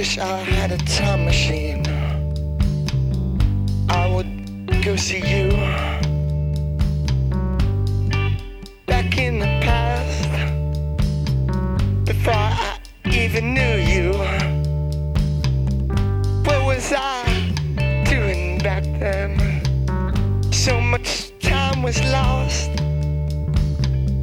wish I had a time machine. I would go see you back in the past, before I even knew you. Where was I?